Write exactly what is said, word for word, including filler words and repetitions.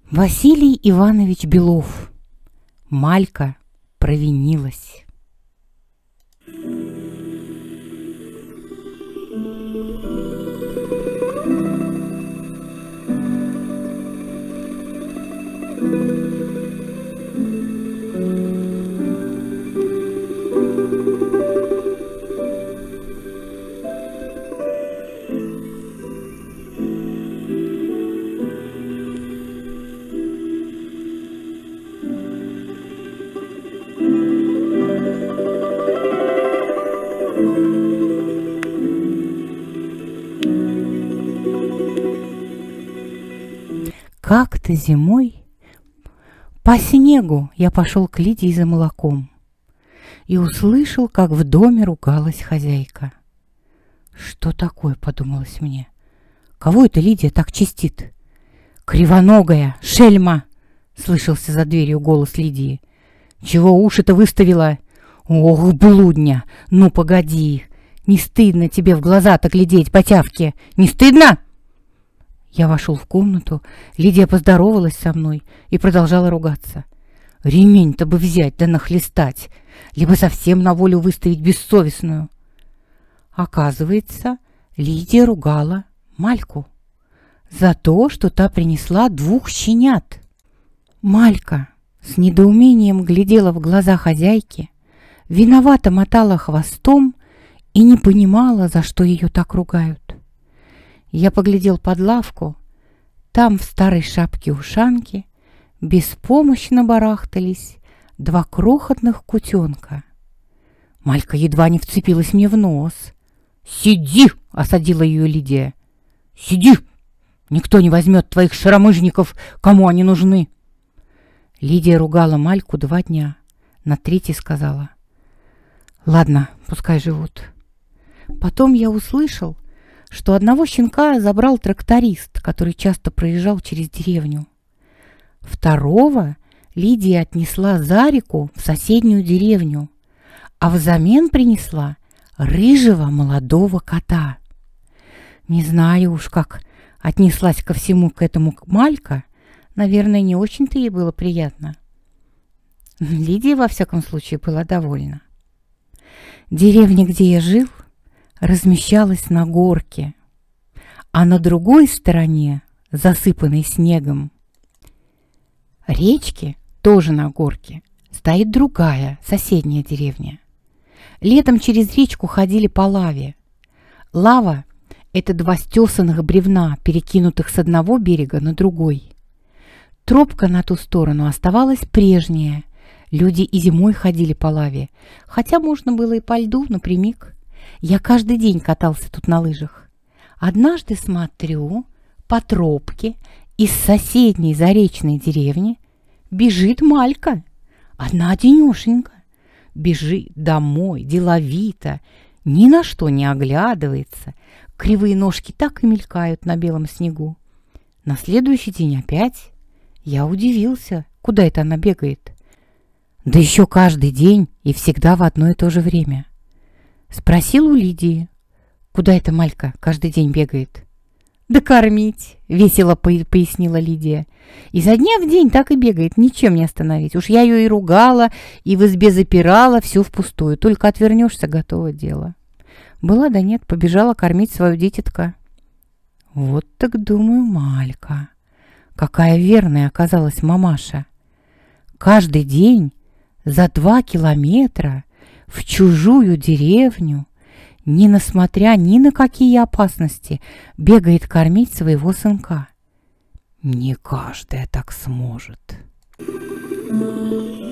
Василий Иванович Белов. Малька провинилась. Как-то зимой по снегу я пошел к Лидии за молоком и услышал, как в доме ругалась хозяйка. «Что такое?» — подумалось мне. «Кого это Лидия так чистит?» «Кривоногая! Шельма!» — слышался за дверью голос Лидии. «Чего уши-то выставила? Ох, блудня! Ну, погоди! Не стыдно тебе в глаза-то глядеть, потявки? Не стыдно?» Я вошел в комнату, Лидия поздоровалась со мной и продолжала ругаться. «Ремень-то бы взять да нахлестать, либо совсем на волю выставить бессовестную». Оказывается, Лидия ругала Мальку за то, что та принесла двух щенят. Малька с недоумением глядела в глаза хозяйки, виновато мотала хвостом и не понимала, за что ее так ругают. Я поглядел под лавку. Там в старой шапке-ушанке беспомощно барахтались два крохотных кутенка. Малька едва не вцепилась мне в нос. «Сиди!» — осадила ее Лидия. «Сиди! Никто не возьмет твоих шаромыжников, кому они нужны!» Лидия ругала Мальку два дня. На третий сказала: «Ладно, пускай живут». Потом я услышал, что одного щенка забрал тракторист, который часто проезжал через деревню. Второго Лидия отнесла за реку в соседнюю деревню, а взамен принесла рыжего молодого кота. Не знаю уж, как отнеслась ко всему к этому Малька. Наверное, не очень-то ей было приятно. Лидия, во всяком случае, была довольна. Деревня, где я жил, размещалась на горке, а на другой стороне, засыпанной снегом, речки, тоже на горке, стоит другая, соседняя деревня. Летом через речку ходили по лаве. Лава — это два стесанных бревна, перекинутых с одного берега на другой. Тропка на ту сторону оставалась прежняя. Люди и зимой ходили по лаве, хотя можно было и по льду напрямик. Я каждый день катался тут на лыжах. Однажды смотрю, по тропке из соседней заречной деревни бежит Малька, одна-одинешенька. Бежит домой, деловито, ни на что не оглядывается. Кривые ножки так и мелькают на белом снегу. На следующий день опять. Я удивился, куда это она бегает. Да еще каждый день и всегда в одно и то же время. Спросил у Лидии, куда эта Малька каждый день бегает. «Да кормить!» — весело пояснила Лидия. «Изо дня в день так и бегает, ничем не остановить. Уж я ее и ругала, и в избе запирала, все впустую. Только отвернешься, готово дело». Была да нет, побежала кормить свою дитятка. Вот так, думаю, Малька. Какая верная оказалась мамаша. Каждый день за два километра в чужую деревню, не насмотря ни на какие опасности, бегает кормить своего сынка. Не каждая так сможет.